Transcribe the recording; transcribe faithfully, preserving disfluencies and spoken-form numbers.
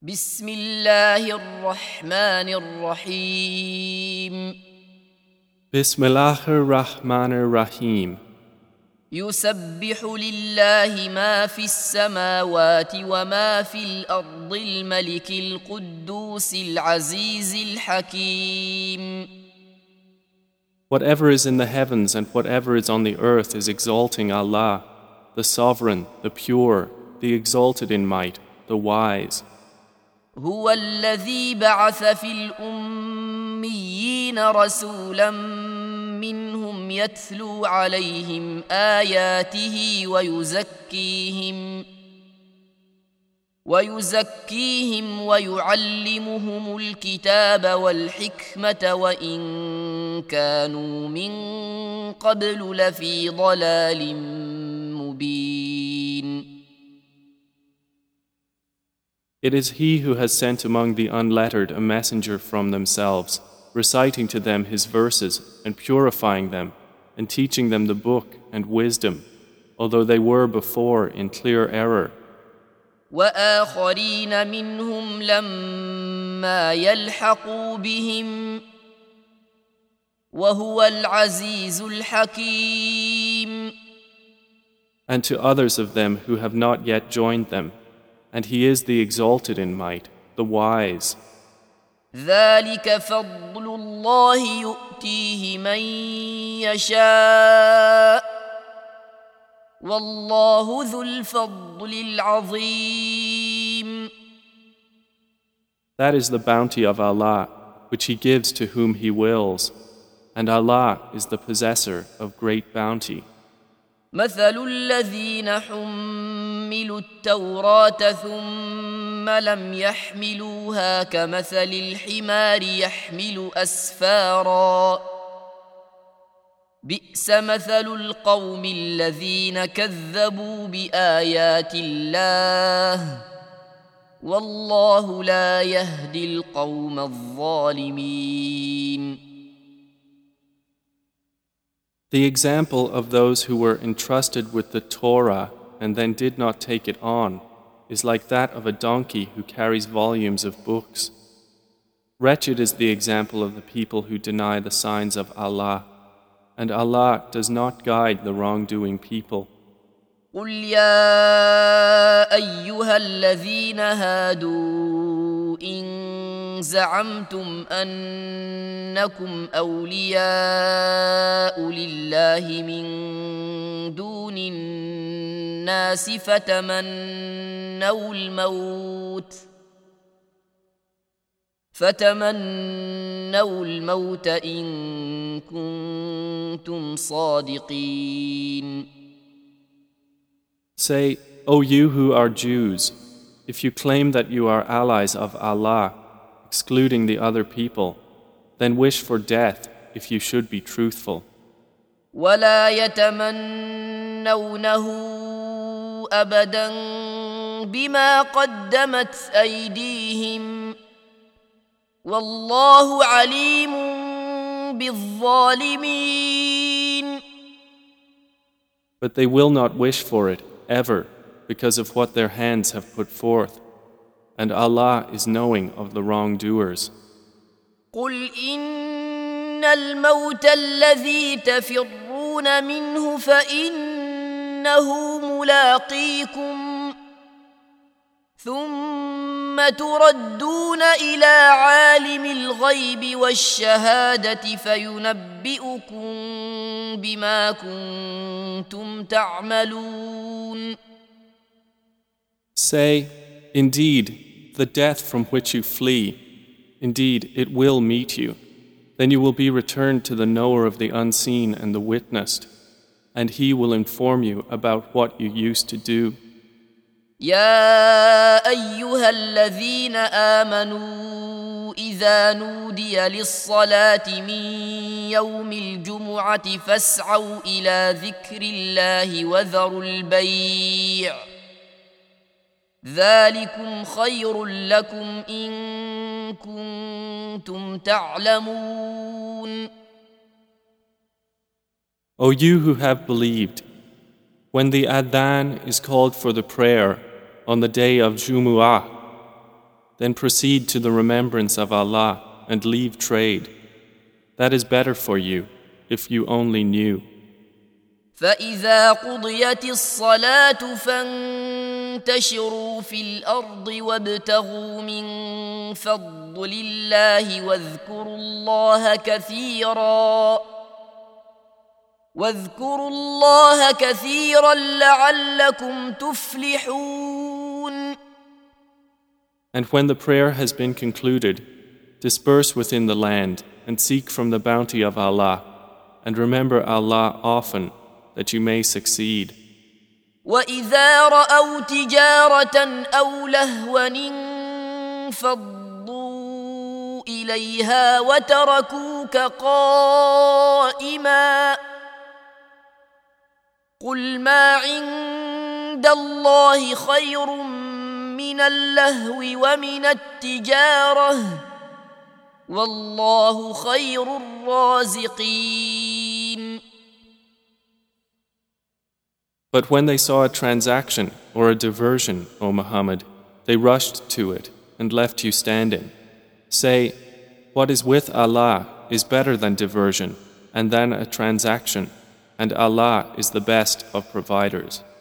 بسم الله الرحمن الرحيم Bismillahir Rahmanir Rahim. يسبح لله ما في السماوات وما في الأرض الملك القدوس العزيز الحكيم. Whatever is in the heavens and whatever is on the earth is exalting Allah, the Sovereign, the Pure, the Exalted in might, the Wise. هو الذي بعث في الأميين رسولا منهم يتلو عليهم آياته ويزكيهم ويزكيهم ويعلمهم الكتاب والحكمة وإن كانوا من قبل لفي ضلال مبين. It is He who has sent among the unlettered a messenger from themselves, reciting to them His verses and purifying them, and teaching them the book and wisdom, although they were before in clear error. وآخرين منهم لما يلحقوا بهم وهو العزيز الحكيم. And to others of them who have not yet joined them, and He is the Exalted in might, the Wise. ذلك فضل الله يؤتيه من يشاء والله ذو الفضل العظيم. That is the bounty of Allah, which He gives to whom He wills, and Allah is the possessor of great bounty. مثل الذين حملوا التوراة ثم لم يحملوها كمثل الحمار يحمل أسفارا بئس مثل القوم الذين كذبوا بآيات الله والله لا يهدي القوم الظالمين. The example of those who were entrusted with the Torah and then did not take it on is like that of a donkey who carries volumes of books. Wretched is the example of the people who deny the signs of Allah, and Allah does not guide the wrongdoing people. قل يا أيها الذين هادوا إن زعمتم أنكم أولياء لله من دون الناس فتمنوا الموت فتمنوا الموت إن كنتم صادقين. Say, O you who are Jews, if you claim that you are allies of Allah, excluding the other people, then wish for death if you should be truthful. ولا يتمنونه أبدا بما قدمت أيديهم والله عليم بالظالمين. But they will not wish for it ever because of what their hands have put forth, and Allah is knowing of the wrongdoers. قل إن الموت الذي تفرون منه فإنه ملاقيكم ثم تردون إلى عالم الغيب والشهادة فينبئكم بما كنتم تعملون. Say, indeed, the death from which you flee, indeed, it will meet you. Then you will be returned to the knower of the unseen and the witnessed, and he will inform you about what you used to do. يا أيها الذين آمنوا إذا نودي للصلاة من يوم الجمعة فاسعوا إلى ذكر الله وذروا البيع ذلكم خير لكم إن كنتم تعلمون. O you who have believed, when the adhan is called for the prayer on the day of Jumu'ah, Then proceed to the remembrance of Allah and leave trade. That is better for you if you only knew. فإذا قضيت الصلاة فانتشروا في الأرض وابتغوا من فضل الله واذكروا الله كثيرا واذكروا الله كثيرا لعلكم تفلحون. And when the prayer has been concluded, disperse within the land and seek from the bounty of Allah, and remember Allah often, that you may succeed. وَإِذَا رَأَوْا تِجَارَةً أَوْ لَهْوًا انفَضُّوا إِلَيْهَا وَتَرَكُوكَ قَائِمًا قُلْ مَا عِندَ اللَّهِ خَيْرٌ مِّنَ اللَّهْوِ وَمِنَ التِّجَارَةِ وَاللَّهُ خَيْرُ الرَّازِقِينَ. But when they saw a transaction or a diversion, O Muhammad, they rushed to it and left you standing. Say, what is with Allah is better than diversion and than a transaction, and Allah is the best of providers.